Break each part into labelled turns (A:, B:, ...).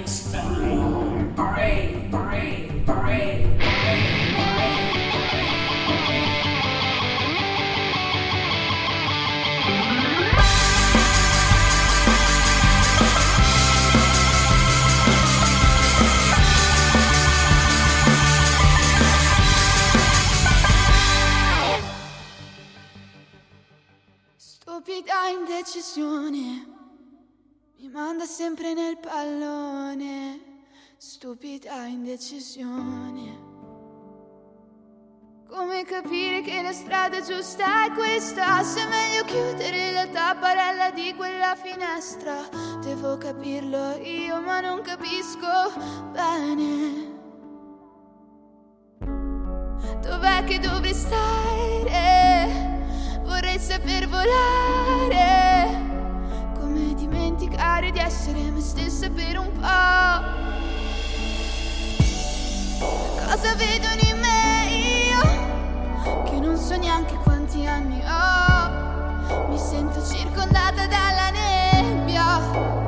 A: Stupida indecisione, mi manda sempre nel pallone. Stupida indecisione. Come capire che la strada giusta è questa? Se è meglio chiudere la tapparella di quella finestra. Devo capirlo io ma non capisco bene. Dov'è che dovrei stare? Vorrei saper volare. Come dimenticare di essere me stessa per un po'. Cosa vedono in me io? Che non so neanche quanti anni ho. Mi sento circondata dalla nebbia.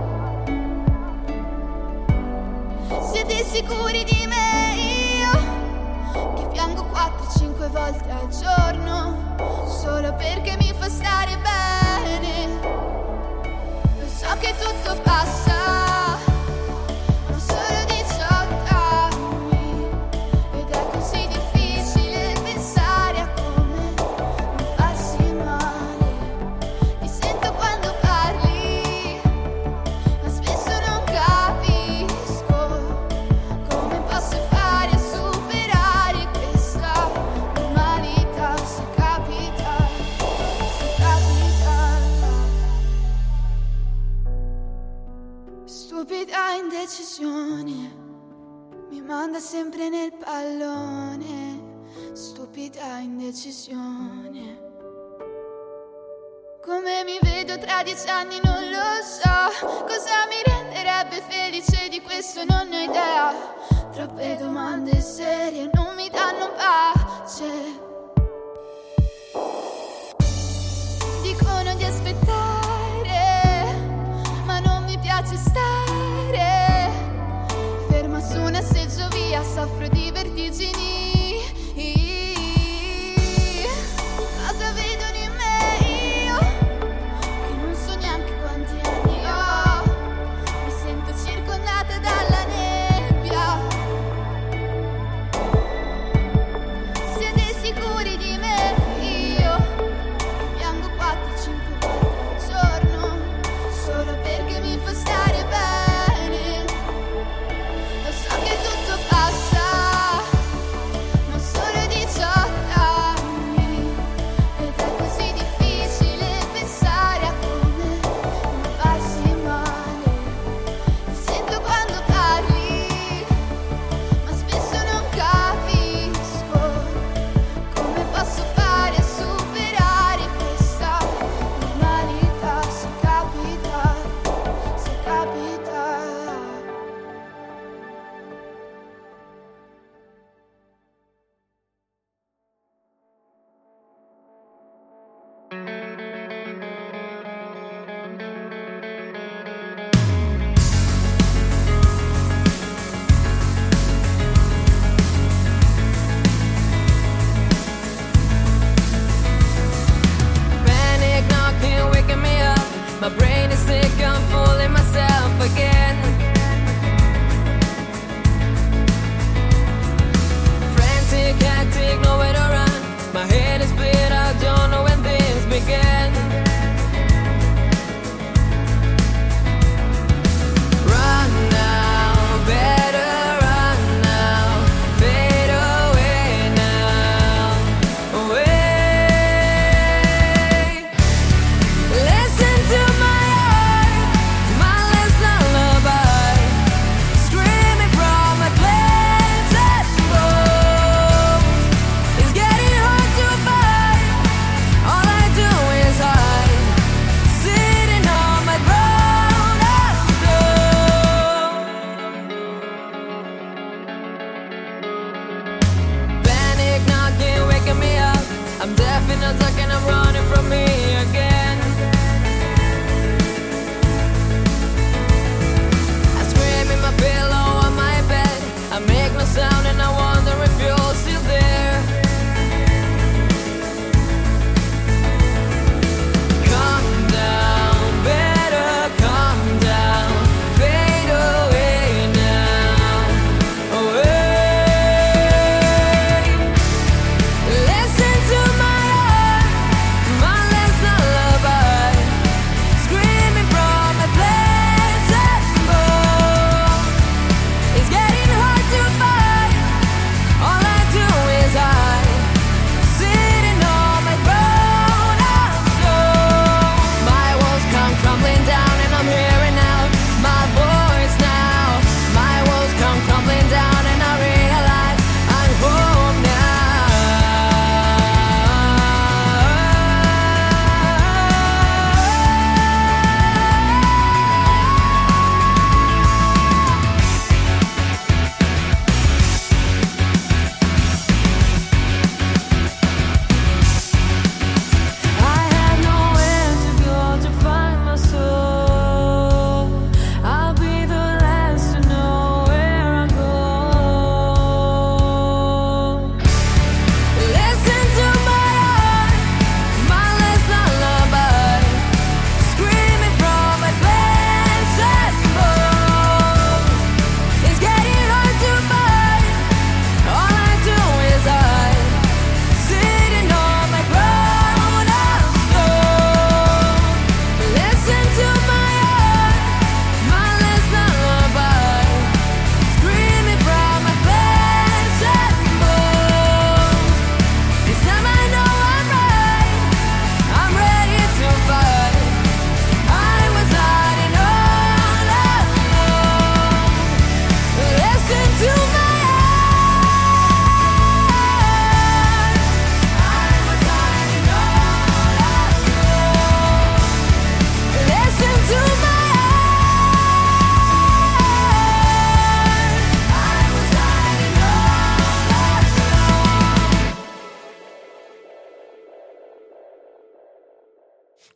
A: Siete sicuri di me io? Che piango 4-5 volte al giorno solo perché mi fa stare bene. Lo so che tutto passa, ho solo 18 anni ed è così difficile pensare a come non farsi male. Ti sento quando parli, ma spesso non capisco come posso fare a superare questa normalità. Se capita, se capita. Stupida indecisione, mi manda sempre nel pallone. Stupida indecisione. Come mi vedo tra 10 anni non lo so. Cosa mi renderebbe felice di questo non ho idea. Troppe domande serie non mi danno pace. Dicono di aspettare, ma non mi piace stare ferma su una seggiovia, soffro di vertigini. Cosa vedono in me io? Che non so neanche quanti anni ho. Mi sento circondata dalla nebbia. Siete sicuri di me io? Che piango 4-5 volte al giorno solo perché mi fa stare bene. Lo so che tutto passa,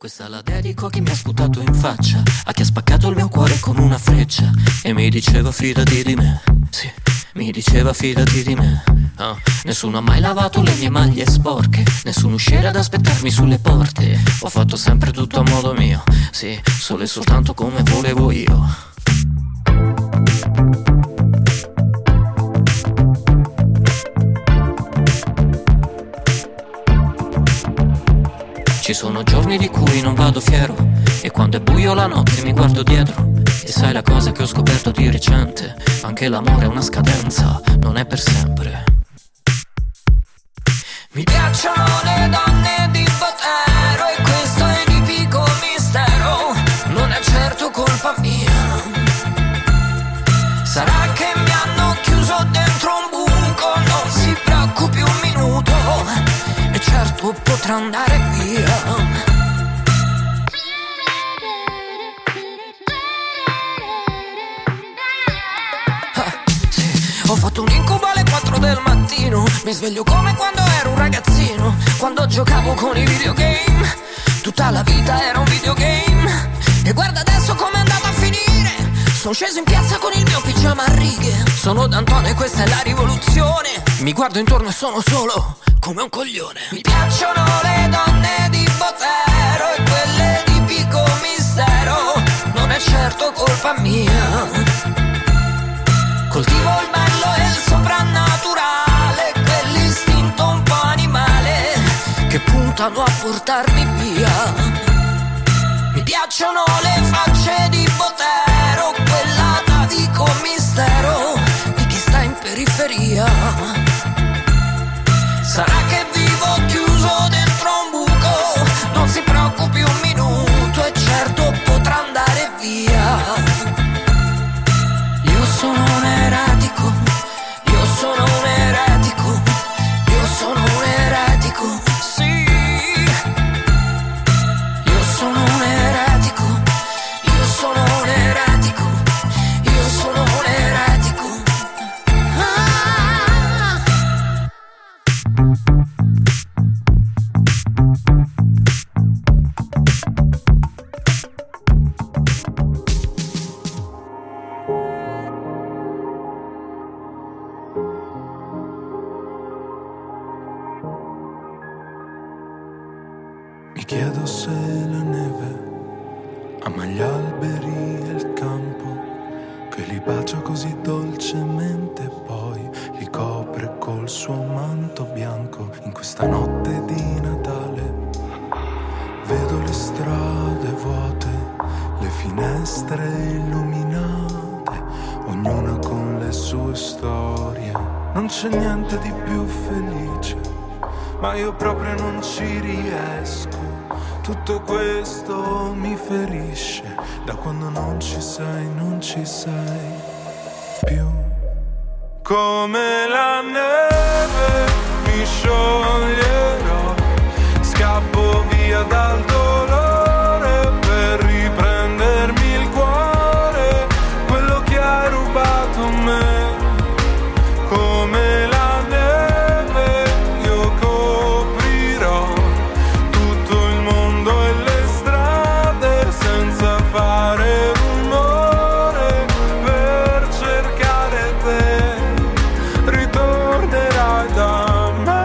B: Questa la dedico a chi mi ha sputato in faccia, a chi ha spaccato il mio cuore con una freccia e mi diceva fidati di me. Sì, mi diceva fidati di me. Oh, nessuno ha mai lavato le mie maglie sporche, nessuno uscire ad aspettarmi sulle porte. Ho fatto sempre tutto a modo mio, sì, solo e soltanto come volevo io. Ci sono giorni di cui non vado fiero e quando è buio la notte mi guardo dietro. E sai la cosa che ho scoperto di recente? Anche l'amore è una scadenza, non è per sempre. Mi piacciono le donne di Botero e questo è tipico mistero, non è certo colpa mia. Sarà che mi hanno chiuso dentro un buco, non si preoccupi un minuto, e certo potrà andare via. Ho fatto un incubo alle 4 del mattino, mi sveglio come quando ero un ragazzino, quando giocavo con i videogame. Tutta la vita era un videogame, e guarda adesso com'è andata a finire. Sono sceso in piazza con il mio pigiama a righe, sono D'Antona e questa è la rivoluzione. Mi guardo intorno e sono solo come un coglione. Mi piacciono le donne di Botero e quelle di Pico Mistero, non è certo colpa mia. Coltivo il bello e il soprannaturale, quell'istinto un po' animale che puntano a portarmi via. Mi piacciono le facce di Botero, quella da Vico Mistero, di chi sta in periferia. Sarà che vivo chiuso dentro un buco, non si preoccupi un minuto, e certo potrà andare via. Io sono un eretico, io sono un eretico, io sono un eretico, sì. Io sono un eretico, io sono un eretico, io sono un eretico.
C: Mi chiedo se la neve ama gli alberi e il campo, che li bacia così dolcemente e poi li copre col suo manto bianco. In questa notte di Natale vedo le strade vuote, le finestre illuminate, ognuna con le sue storie. Non c'è niente di più felice, ma io proprio non ci riesco. Tutto questo mi ferisce, da quando non ci sei, non ci sei più. Come la neve mi scioglierò, scappo via dal dolore per riprendermi il cuore, quello che hai rubato a me. Come la neve io coprirò tutto il mondo e le strade senza fare rumore per cercare te. Ritornerai da me.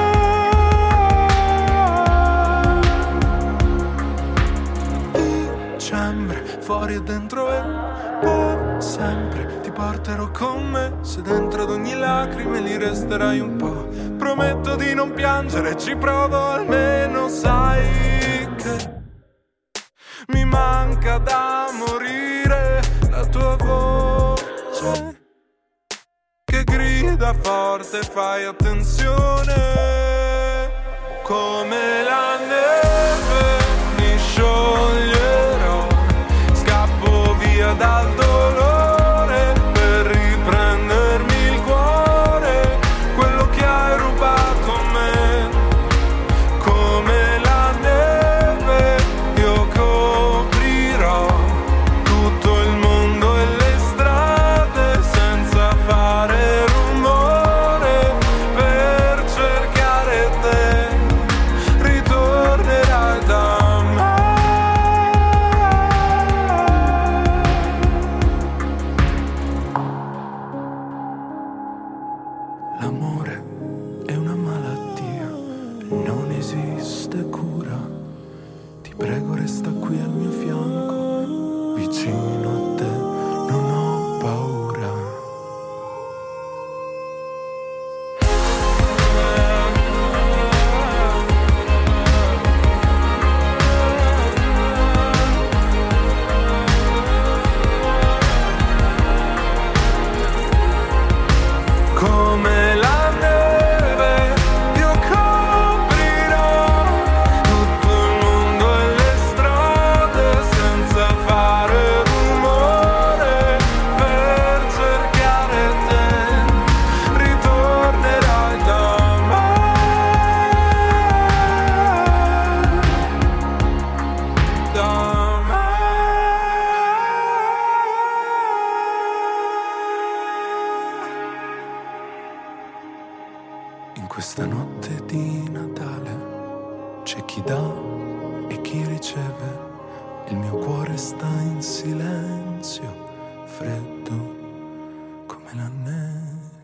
C: Dicembre, fuori e dentro e per sempre ti porterò con me. Se dentro ad ogni lacrime li resterai un po', prometto di non piangere, ci provo almeno. Sai che mi manca da morire la tua voce che grida forte, fai attenzione. Come la neve mi scioglierò, scappo via dal dolore per riprendermi il cuore, quello che hai rubato a me. Come la neve io coprirò tutto il mondo e le strade senza fare rumore per cercare te. Ritornerai questa notte di Natale c'è chi dà e chi riceve, il mio cuore sta in silenzio, freddo come la neve.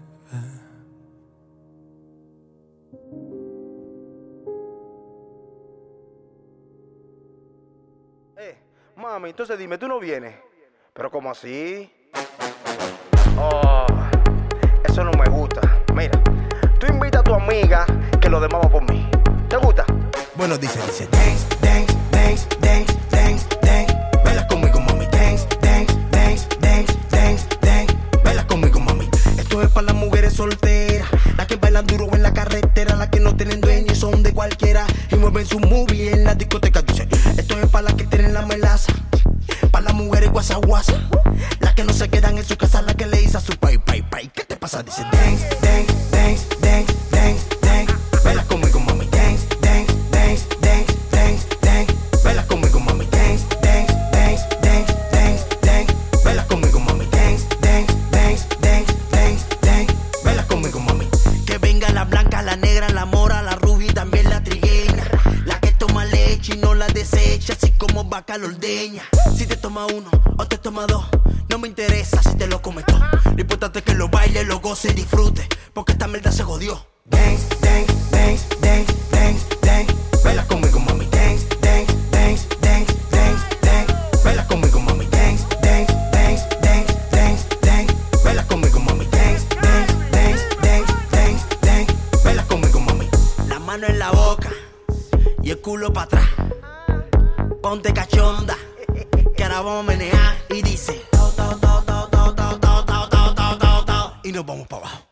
D: Mami, entonces dime, ¿tú no vienes? ¿Pero cómo así? Oh, eso no me gusta. Mira, tú invita a tu amiga que lo demás va por mí. ¿Te gusta?
E: Bueno, dice, dance, dance, dance, dance, dance, dance. Baila conmigo, mami. Dance, dance, dance, dance, dance, dance. Baila conmigo, mami. Esto es para las mujeres solteras, las que bailan duro en la carretera, las que no tienen dueño y son de cualquiera y mueven su movie en la discoteca. Dice, esto es para las que tienen la melaza, para las mujeres guasa guasa, las que no se quedan en su casa, las que le dicen a su pay. ¿Qué te pasa? Dice dance, dance, dance, dance, dance, dance. Baila conmigo, mami. Dance, dance, dance, dance, dance, dance. Baila conmigo, mami. Dance, dance, dance, dance, dance, dance. Baila conmigo, mami. Dance, dance, dance, dance, dance, dance. Baila conmigo, mami. Que venga la blanca, la negra, la mora, la rubia y también la trigueña, la que toma leche y no la desecha, así como vaca la ordeña. Si te toma uno o te toma dos, no me interesa si te lo comes todo. Lo importante es que lo baile, lo goce y disfrute, porque esta mierda se jodió. Dance, dance, dance, dance, dance, dance. Baila conmigo, mami. Dance, dance, dance, dance, dance, dance. Baila conmigo, mami. Dance, dance, dance, dance, dance, dance. Baila conmigo, mami. Dance, dance, dance, dance, dance, dance. Baila conmigo, mami. La mano en la boca y el culo para atrás. Ponte cachonda, que ahora vamos a menear. Y dice y nos vamos para abajo.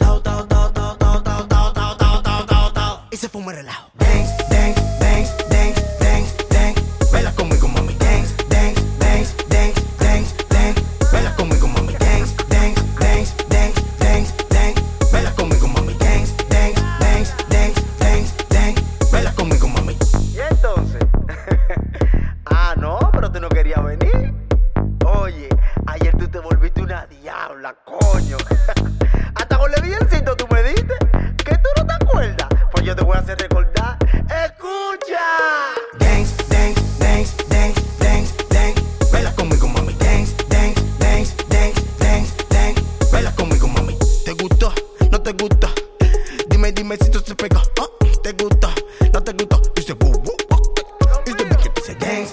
E: Y se fuma el relajo. Dance, dance, dance, dance, dance, dance. Baila conmigo, mami. Dance, dance, dance, dance, dance, dance. Baila conmigo, mami. Dance, dance, dance, dance, dance, dance. Baila conmigo, mami. Dance, dance, dance, dance, dance, dance. Baila conmigo, mami.
D: ¿Y entonces? No, pero tú no querías venir. Oye, ayer tú te volviste una diabla, coño. Hasta con el biencito tú me diste. ¿Que tú no te acuerdas? Pues yo te voy a hacer recordar. ¡Escucha!
E: Dance, dance, dance, dance, dance, dance. Baila conmigo, mami. Dance, dance, dance, dance, dance, dance. Baila conmigo, mami. ¿Te gustó? ¿No te gustó? Dime si tú se pegó. ¿Te gustó? ¿No te gustó? Dice boo, boo, boo. Dice que dice dance.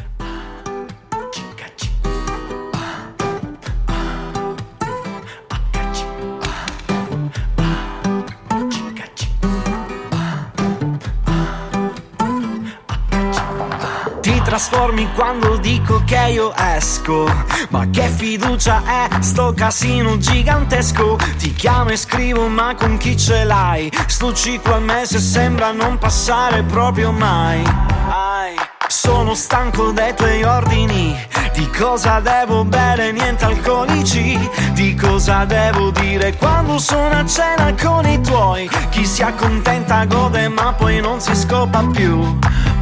B: Trasformi quando dico che io esco, ma che fiducia è sto casino gigantesco. Ti chiamo e scrivo ma con chi ce l'hai? Sto ciclo al mese sembra non passare proprio mai. Sono stanco dei tuoi ordini, di cosa devo bere niente alcolici, di cosa devo dire quando sono a cena con i tuoi. Chi si accontenta gode ma poi non si scopa più.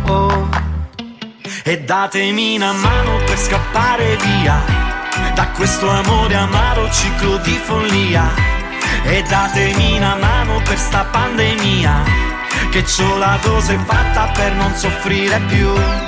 B: E datemi una mano per scappare via da questo amore amaro ciclo di follia. E datemi una mano per sta pandemia, che c'ho la dose fatta per non soffrire più.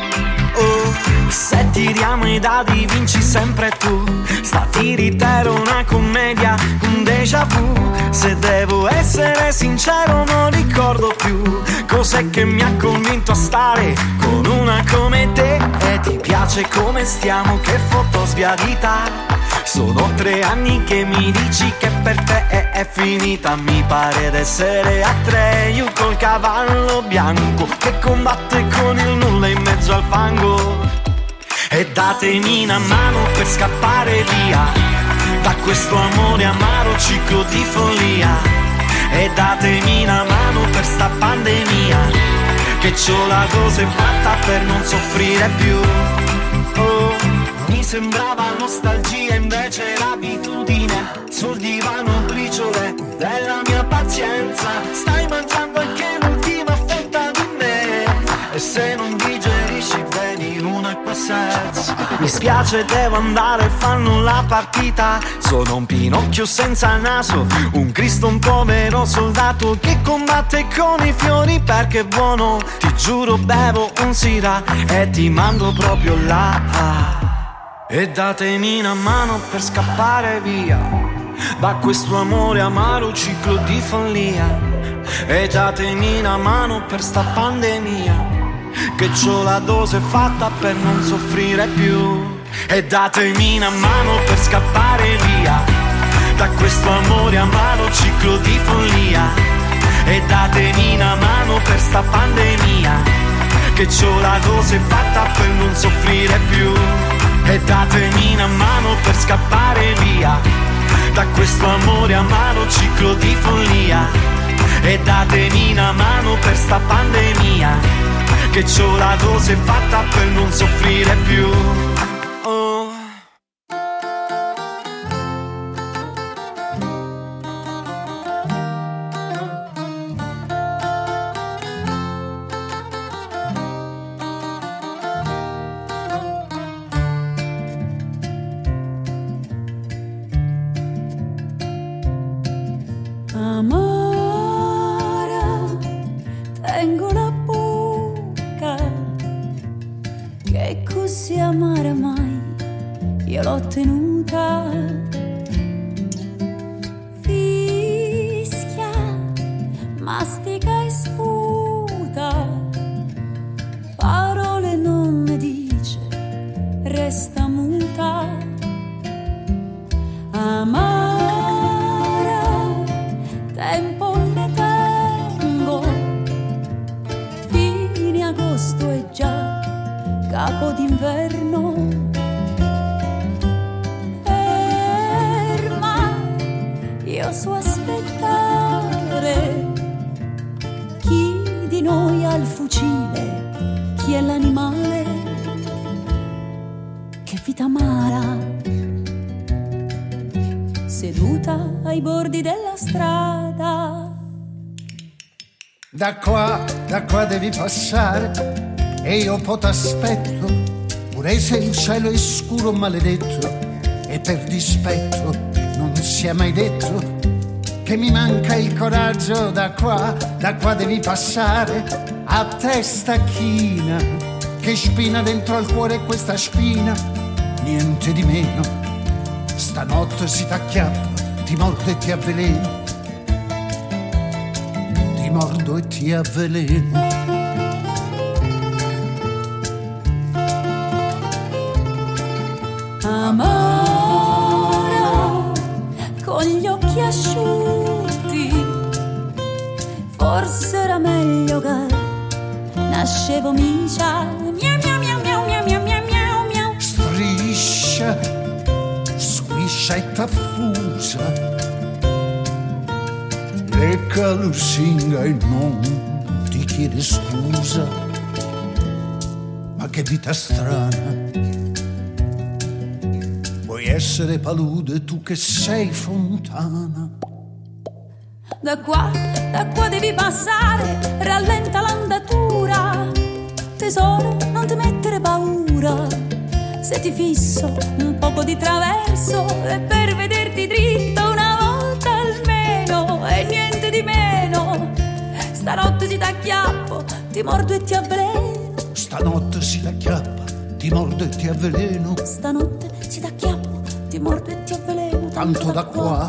B: Se tiriamo i dadi vinci sempre tu, sta tiritero una commedia, un déjà vu. Se devo essere sincero non ricordo più cos'è che mi ha convinto a stare con una come te. E ti piace come stiamo, che foto sbiadita. Sono 3 anni che mi dici che per te è finita. Mi pare d'essere a Atreyu col cavallo bianco che combatte con il nulla in mezzo al fango. E datemi una mano per scappare via da questo amore amaro ciclo di follia. E datemi una mano per sta pandemia, che c'ho la dose fatta per non soffrire più. Mi sembrava nostalgia invece l'abitudine, sul divano briciole della mia pazienza. Stai mangiando anche l'ultima fetta di me, e se non digerisci vedi un'acqua senza.
F: Mi spiace, devo andare, fanno la partita. Sono un Pinocchio senza naso, un Cristo, un povero soldato che combatte con i fiori perché è buono. Ti giuro bevo un Syrah e ti mando proprio là. E datemi una mano per scappare via da questo amore amaro, ciclo di follia. E datemi una mano per sta pandemia, che c'ho la dose fatta per non soffrire più. E datemi una mano per scappare via da questo amore amaro, ciclo di follia. E datemi una mano per sta pandemia, che c'ho la dose fatta per non soffrire più. E datemi una mano per scappare via da questo amore amaro, ciclo di follia. E datemi una mano per sta pandemia, che c'ho la dose fatta per non soffrire più. Oh.
G: Tengo la bocca che così amara mai, io l'ho tenuta. Fischia, mastica e sputa, parole non ne dice, resta muta. Amara, tempo ne tengo, fine agosto è già capo d'inverno. Ferma, io so aspettare. Chi di noi ha il fucile? Chi è l'animale? Che vita amara, seduta ai bordi della strada.
H: Da qua devi passare e io po' t'aspetto, pure se il cielo è scuro maledetto e per dispetto non si è mai detto che mi manca il coraggio. Da qua devi passare a testa china, che spina dentro al cuore questa spina, niente di meno. Stanotte si t'acchiappa, ti mordo e ti avveleno, ti mordo e ti avveleno.
G: Amara, con gli occhi asciutti, forse era meglio che nascevo micia. Miau miau miau miau miau miau miau miau miau.
H: Striscia, squiscia e t'affusa, lecca lusinga e non ti chiede scusa. Ma che vita strana, vuoi essere palude tu che sei fontana.
G: Da qua devi passare, rallenta l'andatura. Tesoro, non ti mettere paura, se ti fisso un poco di traverso è per vederti dritto una volta almeno e niente di meno. Stanotte si t'acchiappo, ti mordo e ti avveleno.
H: Stanotte si t'acchiappa, ti mordo e ti avveleno.
G: Stanotte si t'acchiappo, ti mordo e ti avveleno.
H: Tanto da qua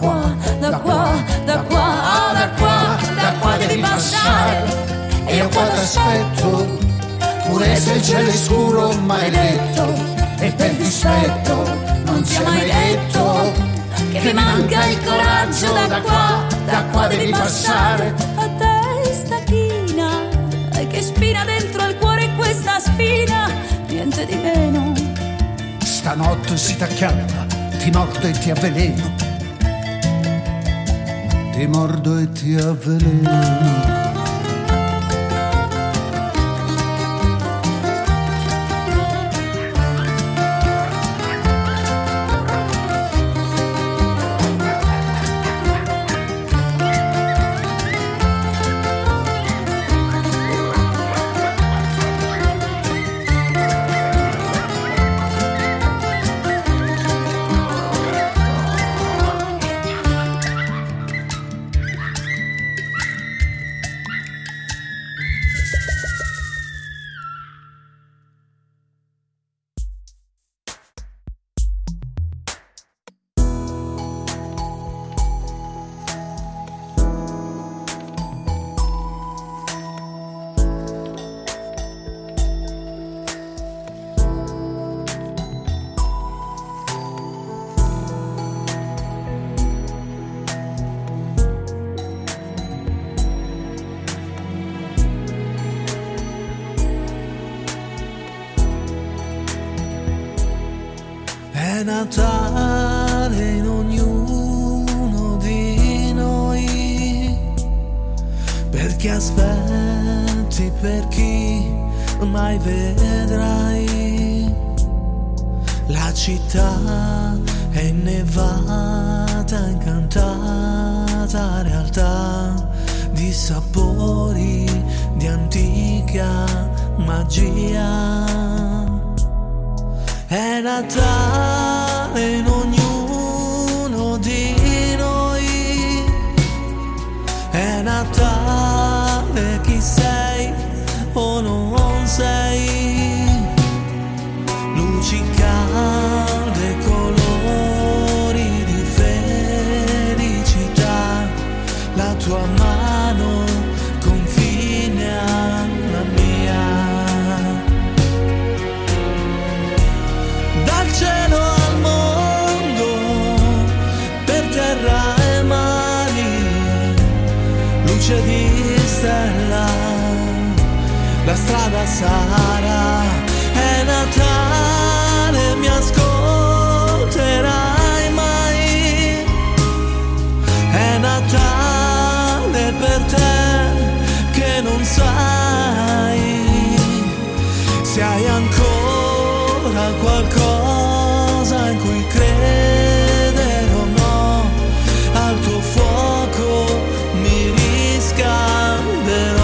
G: devi passare
H: e io qua t'aspetto, pure se il cielo è scuro maledetto e per dispetto non si è mai detto
G: che mi manca il coraggio.
H: Da qua devi passare
G: a testa china, che spina dentro al cuore questa spina, niente di meno.
H: Stanotte si t'acchiappa, ti mordo e ti avveleno, ti mordo e ti avveleno.
F: Natale in ognuno di noi, perché aspetti per chi mai vedrai. La città è innevata, incantata realtà di sapori, di antica magia. È Natale in ognuno di noi, è Natale chi sei o non sei. Luci calde, colori di felicità, la tua mano confine alla mia. Dal cielo al mondo, per terra e mari, luce di stella, la strada sarà. È Natale, mi ascolterai mai? È Natale per te che non sai se hai ancora qualcosa in cui credere o no. Al tuo fuoco mi riscalderò.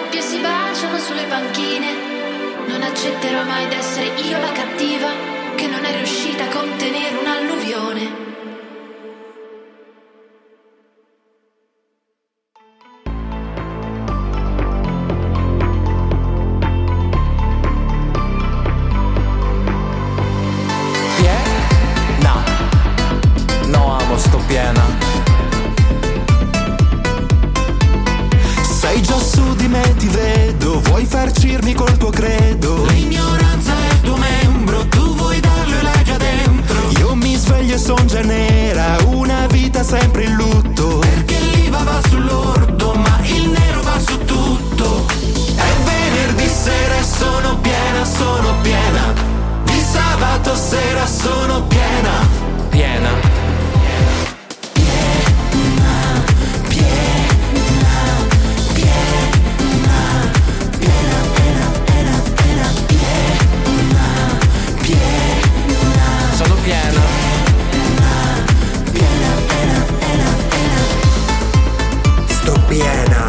I: coppie si baciano sulle panchine. Non accetterò mai d'essere io la cattiva che non è riuscita a contenere un'alluvione.
F: Sto piena. Sei già su di me, ti vedo. Vuoi farcirmi col tuo credo.
E: L'ignoranza è il tuo membro, tu vuoi darlo e l'hai già dentro.
F: Io mi sveglio e son già nera, una vita sempre in lutto.
E: Perché l'IVA va sull'ordo, ma il nero va su tutto. È venerdì sera e sono piena, sono piena. Di sabato sera sono piena,
F: piena. Sono piena.
E: Sto piena.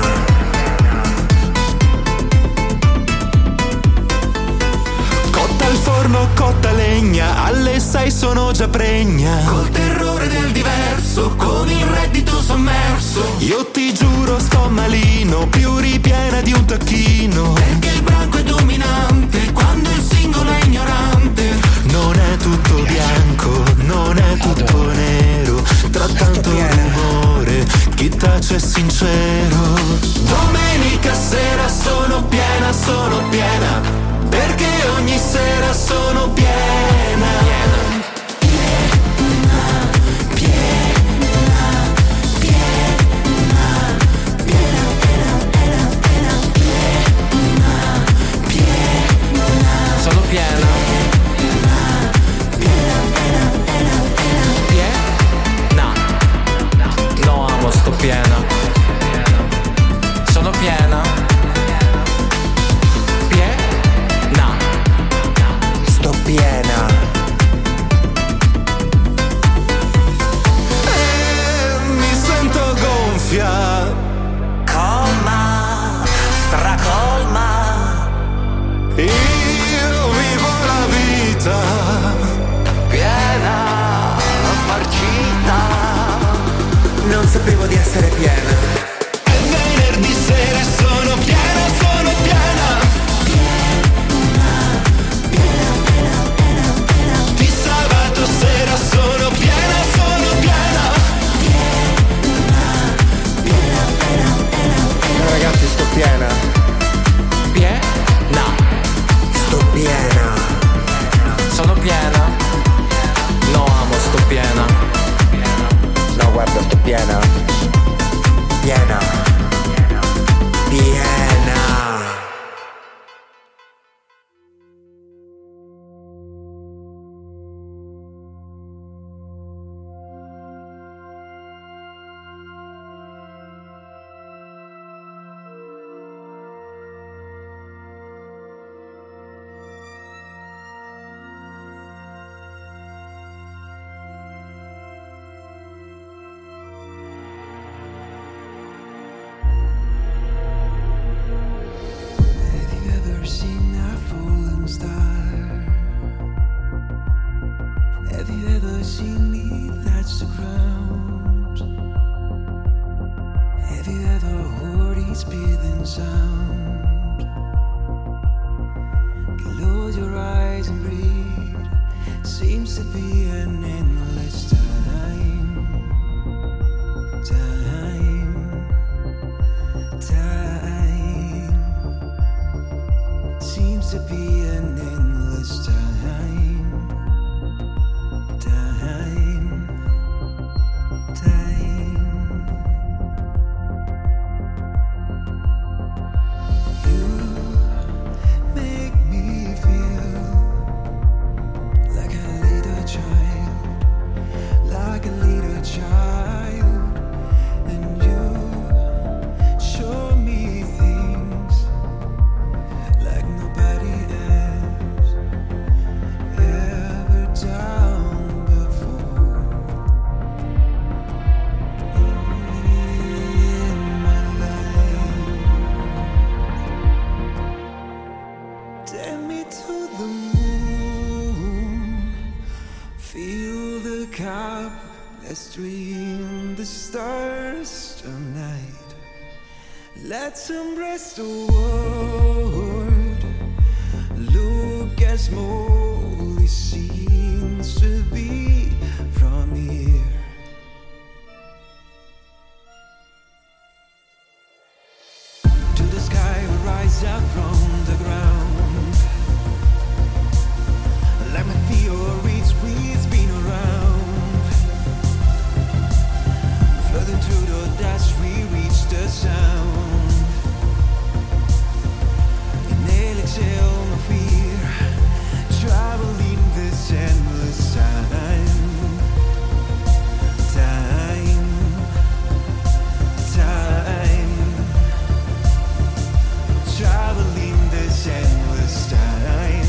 F: Cotta al forno, cotta legna, alle 6 sono già pregna.
E: Col terrore del diverso, con il reddito sommerso.
F: Io ti giuro sto malino, più ripiena di un tacchino.
E: Perché il branco è dominante, quando il singolo è ignorante.
F: Non è tutto bianco, non è tutto nero. Tra tanto rumore, chi tace è sincero.
E: Domenica sera sono piena, sono piena. Perché ogni sera sono piena.
F: Sono piena. No, amo, sto piena. Sono piena.
E: Sto piena.
F: Mi sento gonfia.
E: Colma, stracolma.
F: Io vivo la vita
E: Piena, farcita. Non sapevo di essere piena.
F: È venerdì sera e sono piena, sono piena. Di sabato sera sono piena, sono piena.
E: Ragazzi, sto piena. Sto piena.
F: Sono piena. No, amo, sto piena.
E: No, guarda, sto piena. Piena. Piena.
J: Yeah. Let's dream the stars tonight. Let's embrace the world. Look as small it seems to be from here. To the sky will rise up from the ground. Let me feel reach we spin around. Floating through the dust we reach the sound. Inhale, exhale, no fear. Traveling this endless time. Traveling this endless time.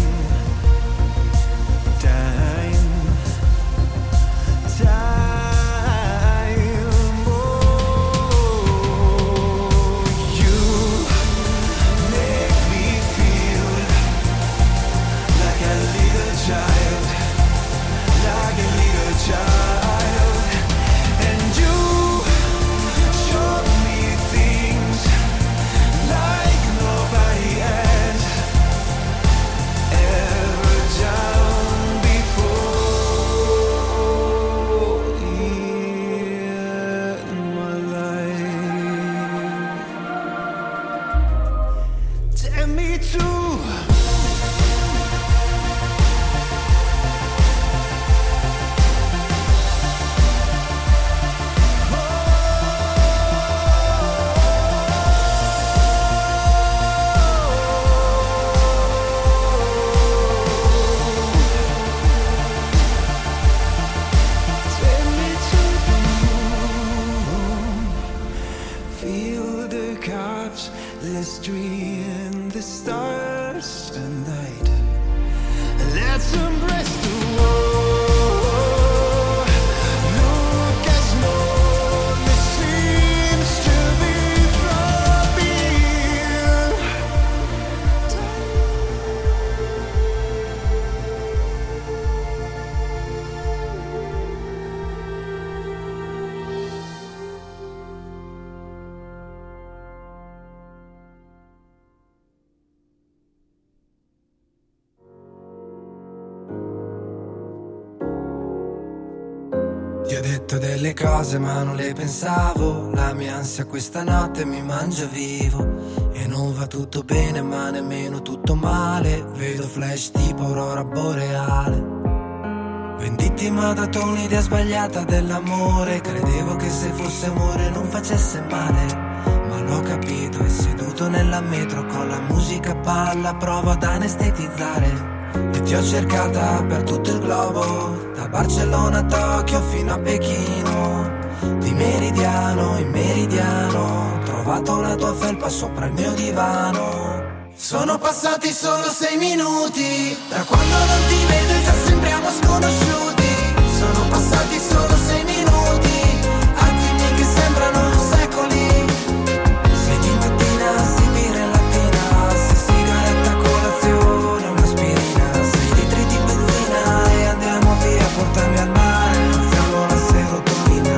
J: Let's dream the stars and night. Let's embrace the world. Look as small it seems to be from here.
K: Ti ho detto delle cose ma non le pensavo. La mia ansia questa notte mi mangia vivo. E non va tutto bene ma nemmeno tutto male. Vedo flash tipo aurora boreale. Venditi mi ha dato un'idea sbagliata dell'amore. Credevo che se fosse amore non facesse male. Ma l'ho capito e seduto nella metro con la musica a palla provo ad anestetizzare. E ti ho cercata per tutto il globo, da Barcellona a Tokyo fino a Pechino. Di meridiano in meridiano, ho trovato la tua felpa sopra il mio divano. Sono passati solo 6 minuti, da quando non ti vedo e già sembriamo sconosciuti. Sono passati solo 6 minuti, attimi che sembrano secoli. Se di mattina si birra in lattina, se sigaretta colazione un'aspirina. Portami al mare, alziamo la serotonina.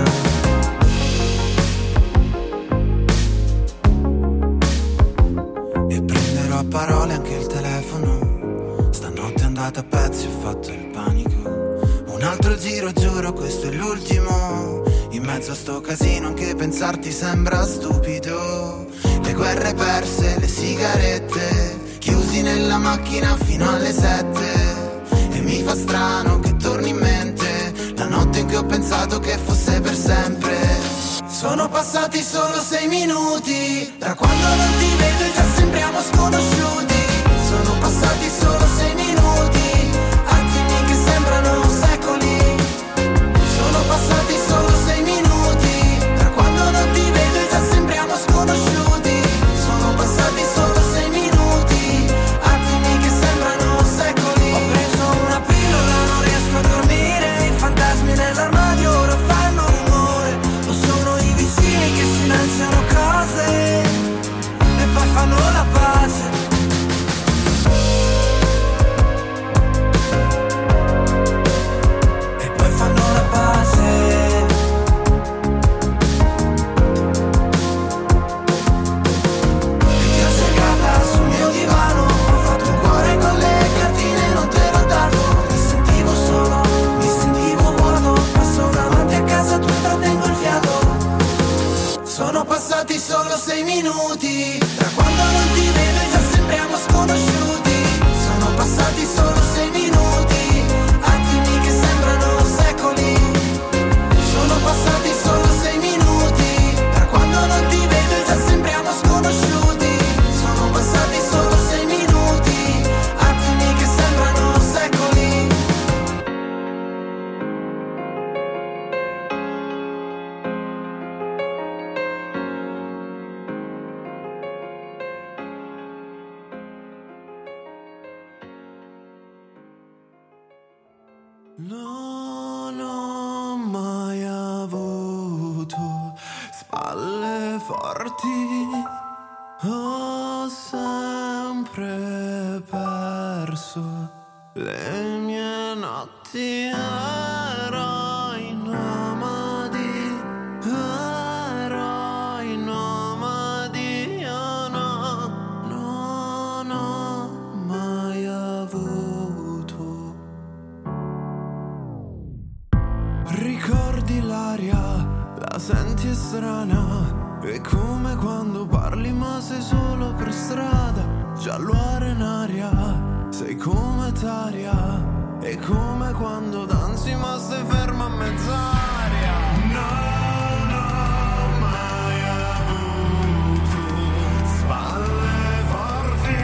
K: E prenderò a parole anche il telefono. Stanotte è andata a pezzi, ho fatto il panico. Un altro giro, giuro, questo è l'ultimo. In mezzo a sto casino anche pensarti sembra stupido. Le guerre perse, le sigarette, chiusi nella macchina fino alle 7. E mi fa strano che torni in mente la notte in cui ho pensato che fosse per sempre. Sono passati solo 6 minuti, da quando non ti vedo e già sembriamo sconosciuti. Sono passati solo 6 minuti, attimi che sembrano secoli. Sono passati solo 6 minuti, da quando non ti vedo e già sembriamo sconosciuti. Sono passati solo 6 minuti, attimi che sembrano secoli. Ho preso una pillola, non riesco a dormire. I fantasmi nell'armadio ora fanno rumore. O sono i vicini che silenziano cose e poi fanno la pace. Non ho mai avuto spalle forti, ho sempre perso le mie notti, eroi nomadi, eroi nomadi, io no, non ho mai avuto. Ricordi l'aria, la senti è strana, è come quando parli ma sei solo per strada, giallo arenaria. Sei come Taria, è come quando danzi ma sei ferma a mezz'aria. Non ho mai avuto spalle forti,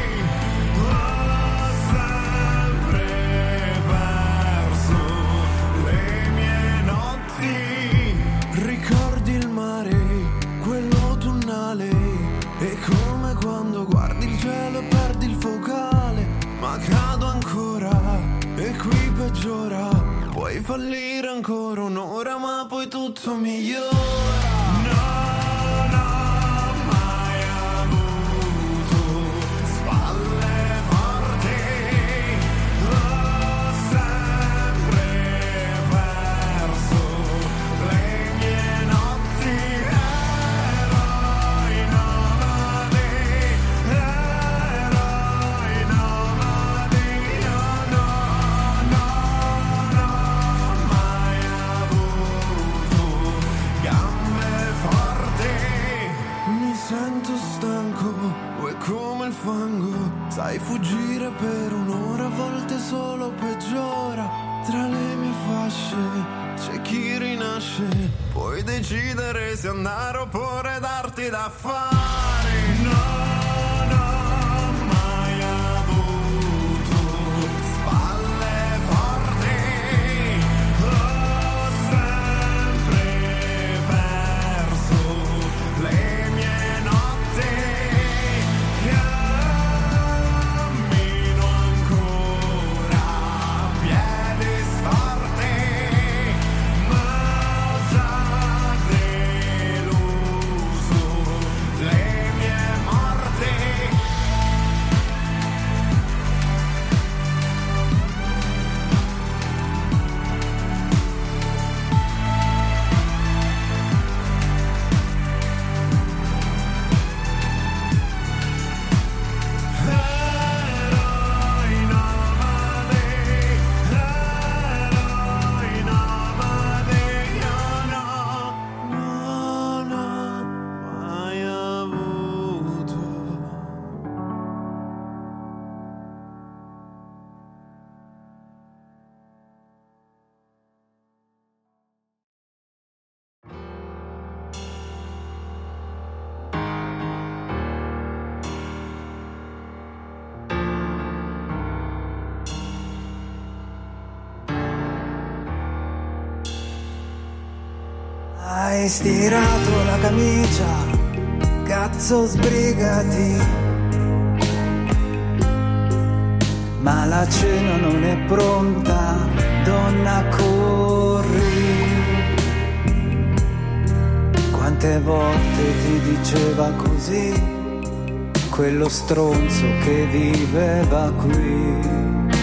K: ho sempre perso le mie notti. Ricordi il mare, quello autunnale, è come quando guardi il cielo e perdi il focale. Ma cado ancora e qui peggiora. Puoi fallire ancora un'ora ma poi tutto migliora. Non ho mai avuto spalle forti, ho sempre perso le mie notti, eroi nomadi, eroi nomadi. Sento stanco, è come il fango. Sai fuggire per un'ora, a volte solo peggiora. Tra le mie fasce c'è chi rinasce. Puoi decidere se andare oppure darti da fare. Non ho mai avuto spalle forti, ho sempre perso le mie notti, cammino ancora a piedi storti, ma ho già deluso le mie morti. Eroi nomadi, eroi nomadi, io no, non ho mai avuto.
L: Hai stirato la camicia, cazzo sbrigati. Ma la cena non è pronta, donna corri. Quante volte ti diceva così quello stronzo che viveva qui.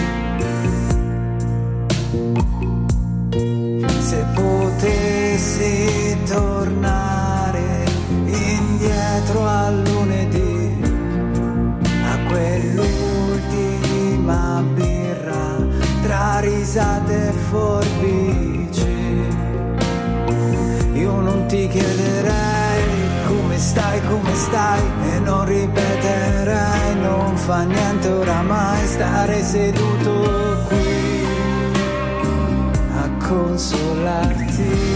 L: Se potessi tornare indietro a lunedì, a quell'ultima birra tra risate e forbici, io non ti chiederei come stai e non ripeterei non fa niente oramai stare seduto qui consolarti.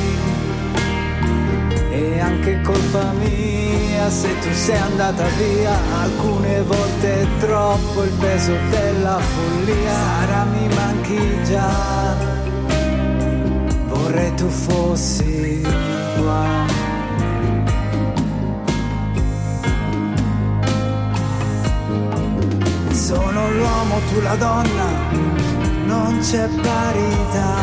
L: E anche colpa mia se tu sei andata via, alcune volte è troppo il peso della follia. Sara mi manchi già, vorrei tu fossi qua. Sono l'uomo, tu la donna, non c'è parità.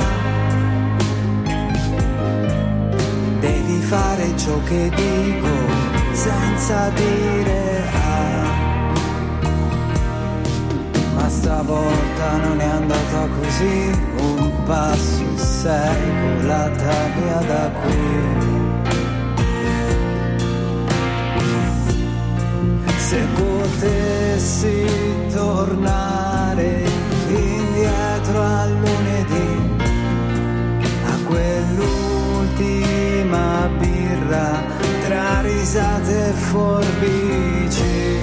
L: Devi fare ciò che dico senza dire ma stavolta non è andata così. Un passo e sei volata via da qui. Se potessi tornare indietro a lunedì, a quell'ultima birra tra risate e forbici,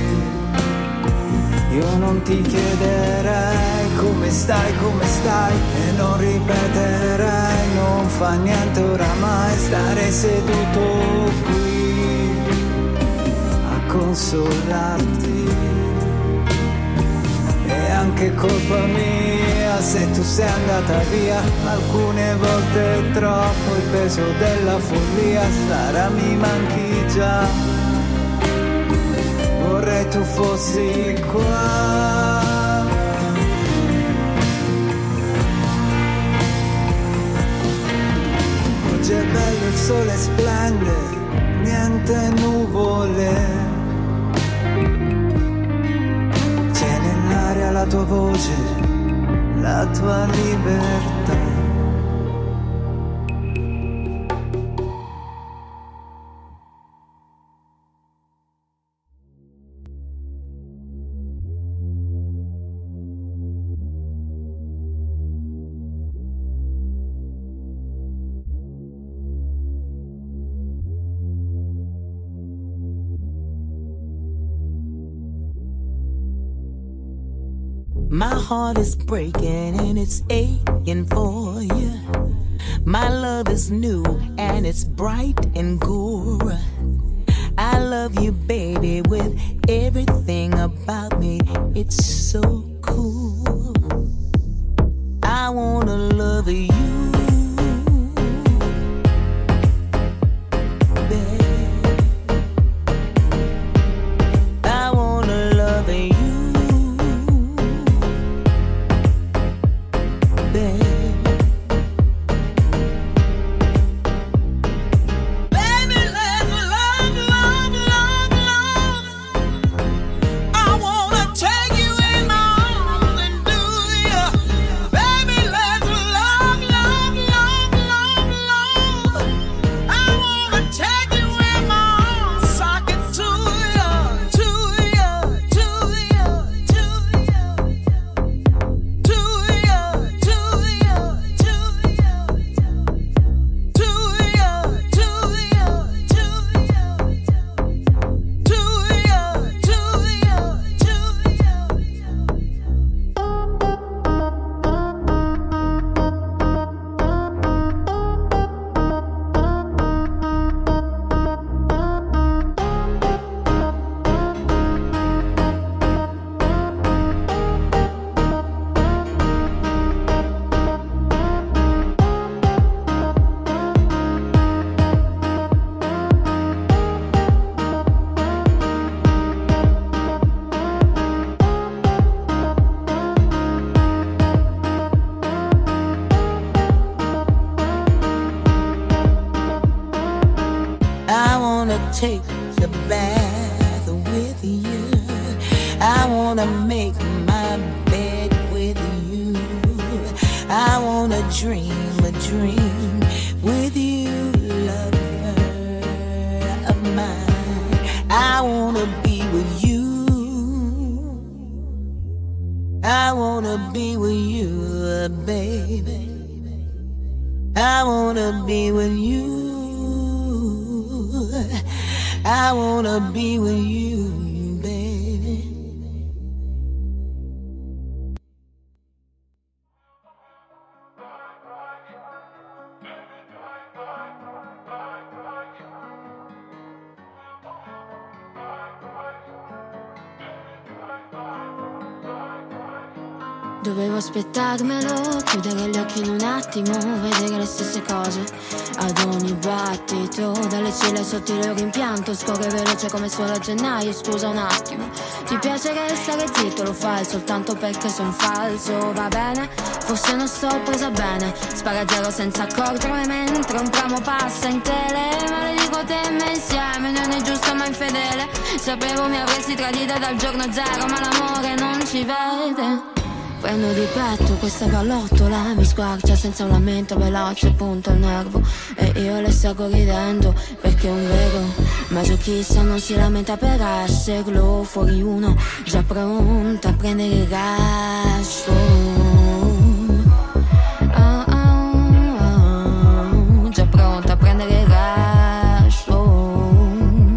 L: io non ti chiederei come stai e non ripeterei non fa niente oramai, stare seduto qui a consolarti. È anche colpa mia se tu sei andata via, alcune volte troppo il peso della follia, Sara mi manchi già, vorrei tu fossi qua. Oggi è bello, il sole splende, niente nuvole, c'è nell'aria la tua voce, la tua libertà.
M: My heart is breaking and it's aching for you. My love is new and it's bright and cool. I love you, baby, with everything about me. It's so cool. I wanna love you. Take the bath with you. I wanna make my bed with you. I wanna dream a dream with you, lover of mine. I wanna be with you. I wanna be with you, baby. I wanna be with you. I wanna be with you, baby.
N: Dovevo aspettarmelo, chiudere gli occhi in un attimo, vedere le stesse cose ad ogni battito. Dalle ciglia sotto il rimpianto scorre veloce come solo a gennaio. Scusa un attimo, ti piace restare zitto? Lo fai soltanto perché son falso, va bene? Forse non sto presa bene. Spara zero senza accorgermi mentre un tramo passa in tele. Ma le dico te e me insieme, non è giusto ma infedele. Sapevo mi avresti tradita dal giorno zero, ma l'amore non ci vede. Prendo di petto questa pallottola, mi squarcia senza un lamento, veloce punta il nervo e io le stavo ridendo perché è un vero masochista non si lamenta per esserlo. Fuori uno già pronta a prendere il resto. Già pronta a prendere il resto.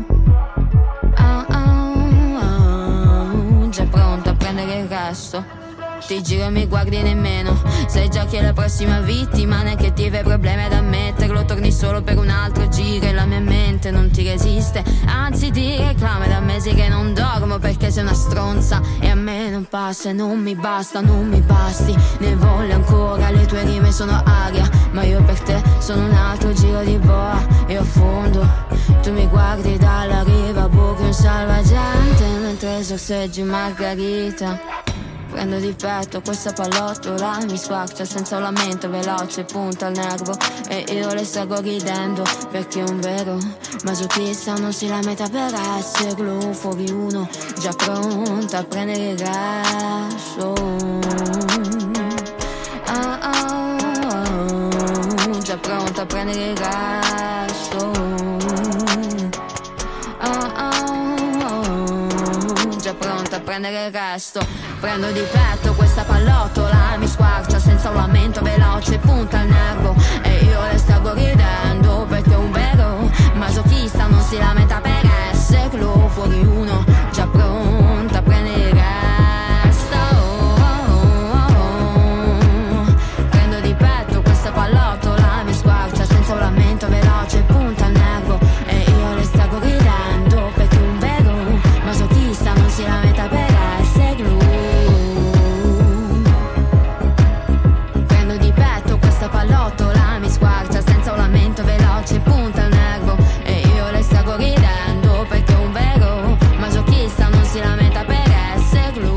N: Già pronta a prendere il resto. Ti giro e mi guardi nemmeno, sai già chi è la prossima vittima, neanche ti avevi problemi ad ammetterlo. Torni solo per un altro giro e la mia mente non ti resiste, anzi ti reclama da mesi che non dormo perché sei una stronza e a me non passa e non mi basta, non mi basti. Ne voglio ancora, le tue rime sono aria, ma io per te sono un altro giro di boa e affondo. Tu mi guardi dalla riva, buchi un salvagente mentre sorseggi margarita. Prendo di petto questa pallottola, mi squarcia senza un lamento, veloce punta al nervo e io le stavo ridendo perché un vero masochista non si lamenta per esserlo. Fuori uno già pronta a prendere il resto. Già pronta a prendere il resto. Già pronta a prendere il resto. Prendo di petto questa pallottola, mi squarcia senza un lamento, veloce punta al nervo e io le stavo ridendo perché un vero masochista non si lamenta per esserlo. Fuori uno già pronta a prendere il resto. Prendo di petto questa pallottola, mi squarcia senza un lamento, veloce punta al nervo e io le stavo ridendo perché un vero masochista non si lamenta per esserlo. Prendo di petto questa pallottola, mi squarcia senza un lamento, veloce punta al nervo e io le stavo ridendo perché un vero masochista non si lamenta per esserlo.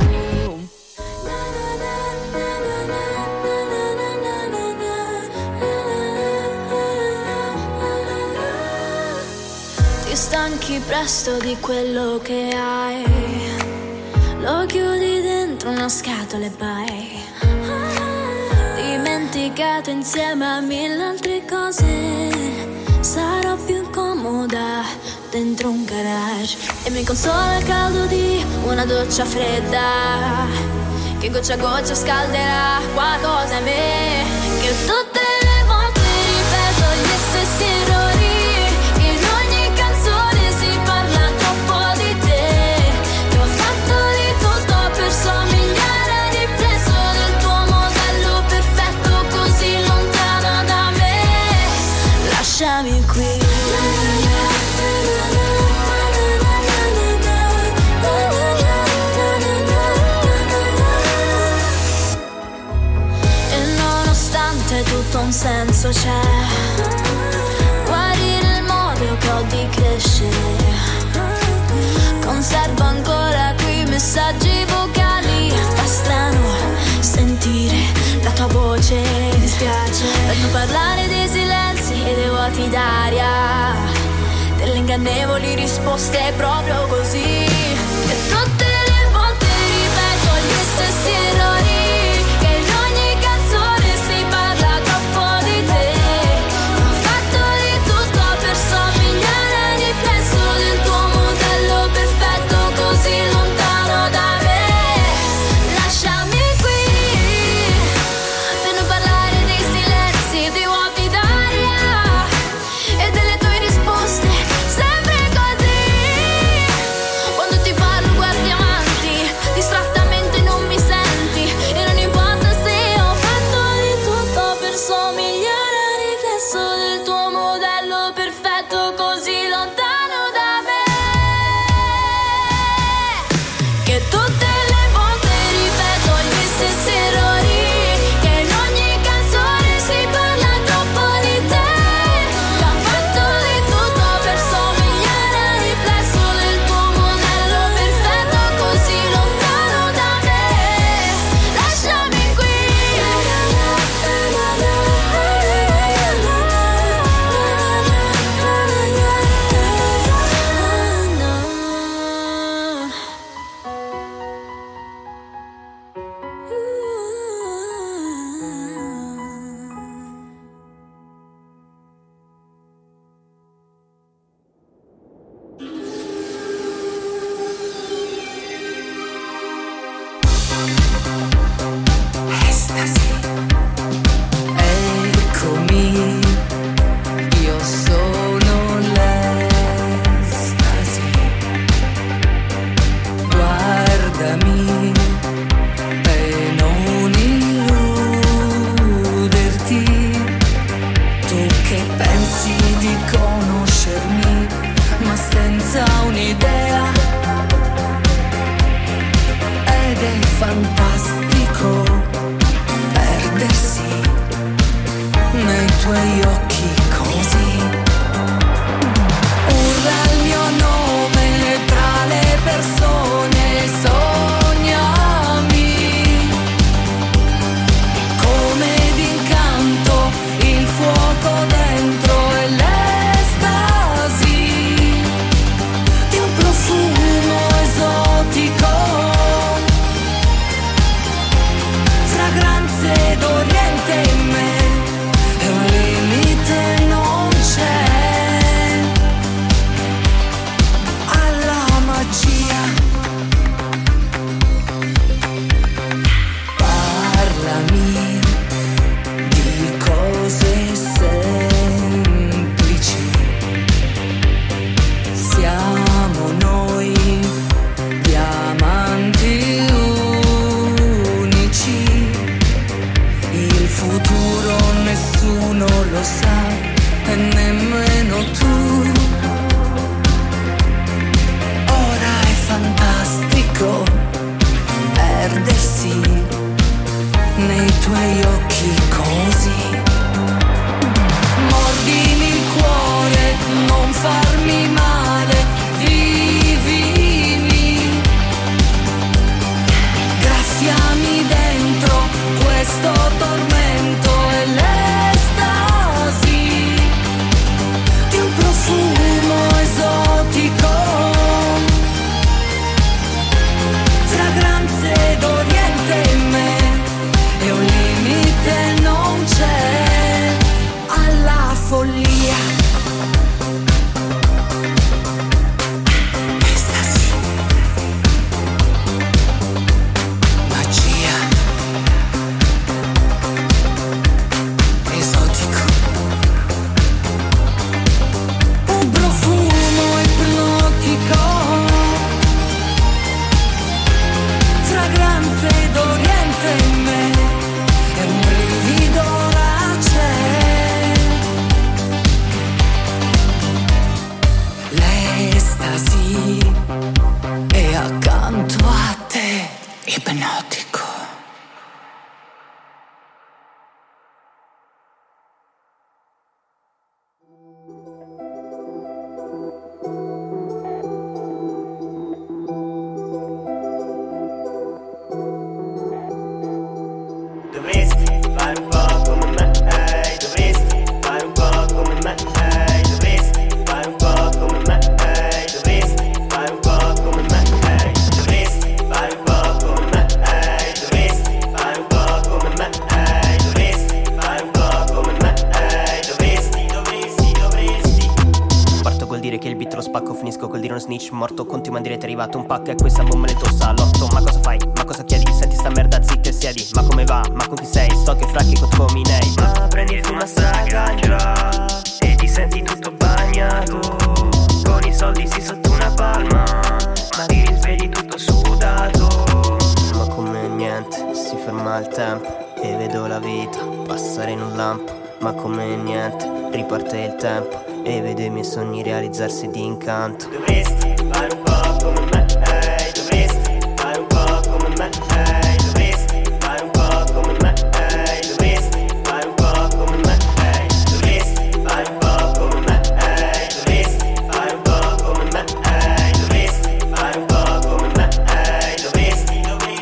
A: Ti stanchi presto di quello che hai, lo chiudi dentro una scatola e vai. Dimenticato insieme a mille altre cose, sarò più comoda dentro un garage e mi consola il caldo di una doccia fredda che goccia a goccia scalderà qualcosa in me, che tutte le volte ripeto gli stessi errori, che in ogni canzone si parla troppo di te, che ho fatto di tutto per somigliare al riflesso del tuo modello perfetto così lontano da me. Lasciami qui. Tutto un senso c'è, guarire il modo che ho di crescere, conservo ancora qui messaggi vocali, fa strano sentire la tua voce, mi dispiace per non parlare dei silenzi e dei vuoti d'aria, delle ingannevoli risposte proprio così, e tutte le volte ripeto gli stessi errori. Guardi
B: fantastico perdersi nei tuoi occhi così. Urla il mio nome tra le persone, sognami come d'incanto il fuoco dentro e l'estasi di un profumo esotico, fragranze d'Oriente in me, e un limite non c'è alla magia. Parlami di cose semplici, siamo noi diamanti unici, il futuro nessuno lo sa e nemmeno tu. Ora è fantastico perdersi nei tuoi occhi così. Mordimi il cuore, non farmi male, vivimi, graffiami dentro questo tormento e l'estasi di un profumo esotico, fragranze d'Oriente in me, e un limite non c'è alla follia. Estasi, magia, esotico, un profumo ipnotico, fragranze d'Oriente in me, e un brivido ora c'è. L'estasi è accanto a te, ipnotico.
O: Dovresti fare un po' come me, dovresti fare un po' come me, dovresti fare un po' come me, dovresti fare un po' come me, dovresti fare un po' come me, dovresti fare un po' come me, dovresti fare un po' come me, dovresti.
P: Parto col dire che il beat lo spacco, finisco col dire uno snitch morto, continua a dire ti è arrivato un pacco e questa bomba nel tuo salotto. Ma cosa fai? Ma cosa chiedi? Senti sta merda, zitta e siedi. Ma come va? Ma con chi sei? Sto che fracchi con tuo minei. Ma prendi il fuma sta ganja e ti senti tutto bagnato, con i soldi sì sotto una palma, ma ti risvegli tutto sudato. Ma come niente, si ferma il tempo e vedo la vita passare in un lampo. Ma come niente, riparte il tempo e vedo i miei sogni realizzarsi di incanto.
O: Dovresti fare un po' come me, dovresti fare un po' come me, dovresti fare un po' come me, dovresti fare un po' come me, dovresti fare un po' come me, dovresti fare un po' come me, dovresti fare un po' come me, dovresti.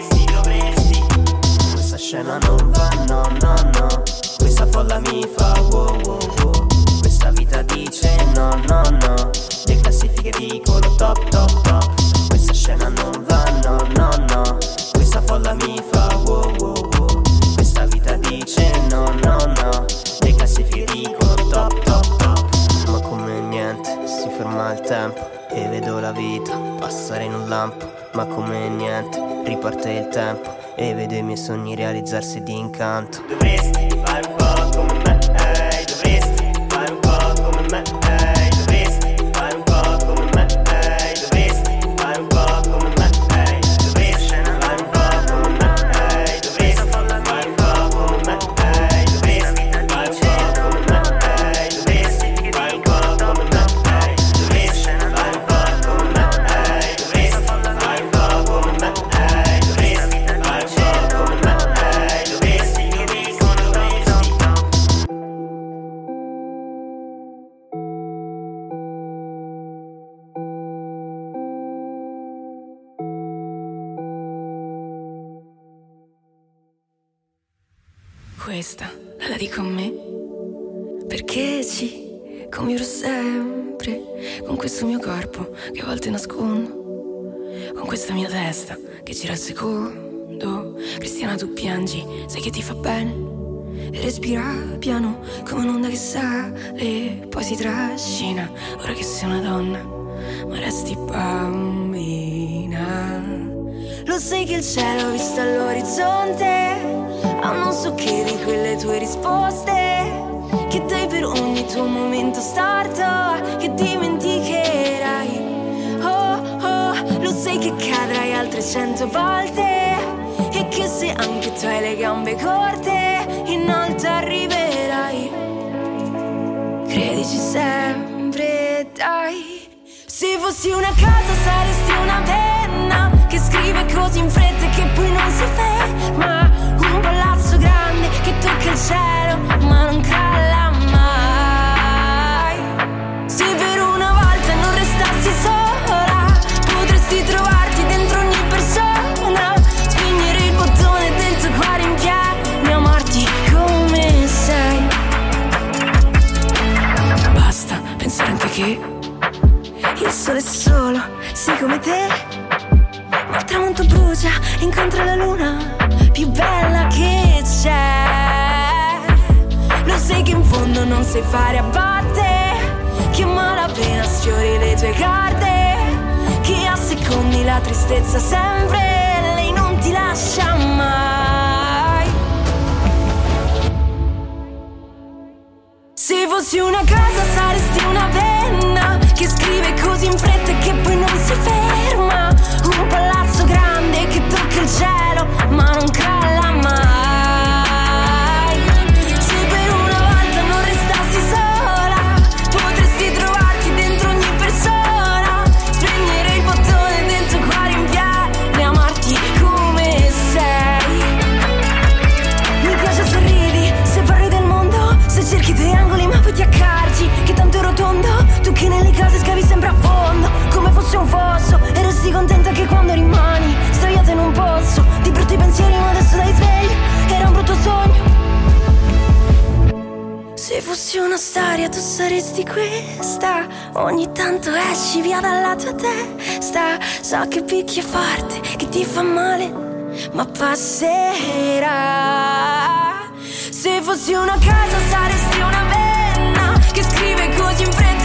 P: Questa scena non va, no, no, no. Questa folla mi fa wow, wow, wow. Questa vita dice no, no, no. Le classifiche dicono top, top, top. Questa scena non va, no, no, no. Questa folla mi fa wow, wow, wow. Questa vita dice no, no, no. Le classifiche dicono top, top, top. Ma come niente, si ferma il tempo e vedo la vita passare in un lampo. Ma come niente, riparte il tempo e vedo i miei sogni realizzarsi di incanto.
O: Dovresti fare un po' come me, dovresti fare un po' come me, dovresti fare un po' come me, dovresti fare un po' come me, dovresti fare un po' come me, dovresti fare un po' come me, dovresti fare un po' come me, dovresti fare un po' come me, dovresti fare un po' come me, dovresti fare un po' come me, dovresti fare
B: questa, la dico a me, perché ci convivo sempre con questo mio corpo che a volte nascondo, con questa mia testa che gira al secondo. Cristiana, tu piangi, sai che ti fa bene, e respira piano come un'onda che sale, poi si trascina. Ora che sei una donna, ma resti bambina. Lo sai che il cielo visto all'orizzonte ha non so che di quelle tue risposte che dai per ogni tuo momento storto, che dimenticherai. Oh, oh, lo sai che cadrai altre 100 volte e che se anche tu hai le gambe corte in alto arriverai. Credici sempre, dai. Se fossi una casa saresti una penna che scrive così in fretta che poi non si ferma. Un palazzo grande che tocca il cielo ma non crolla mai. Se per una volta non restassi sola, potresti trovarti dentro ogni persona, spegnere il bottone del tuo cuore in piedi, amarti come sei. Basta pensare anche che il sole è solo, sei come te, ma il tramonto brucia, incontra la luna più bella che c'è. Lo sai che in fondo non sai fare a batte, che malapena sfiori le tue carte, che assecondi la tristezza sempre, lei non ti lascia mai. Se fossi una casa saresti una penna che scrive così in fretta e che poi non si ferma. Un palazzo grande che tocca il cielo ma non crolla mai. Se per una volta non restassi sola, potresti trovarti dentro ogni persona, spegnere il bottone del tuo cuore in piedi e amarti come sei. Mi piace se ridi, se parli del mondo, se cerchi i tuoi angoli ma poi ti accorgi che tanto è rotondo. Tu che nelle cose scavi sempre a fondo come fosse un fosso e resti contenta che quando rimani sdraiata in un pozzo di brutti pensieri, ma adesso dai sveglio, era un brutto sogno. Se fossi una storia tu saresti questa, ogni tanto esci via dalla tua testa. So che picchia forte, che ti fa male, ma passerà. Se fossi una casa saresti una penna che scrive così in fretta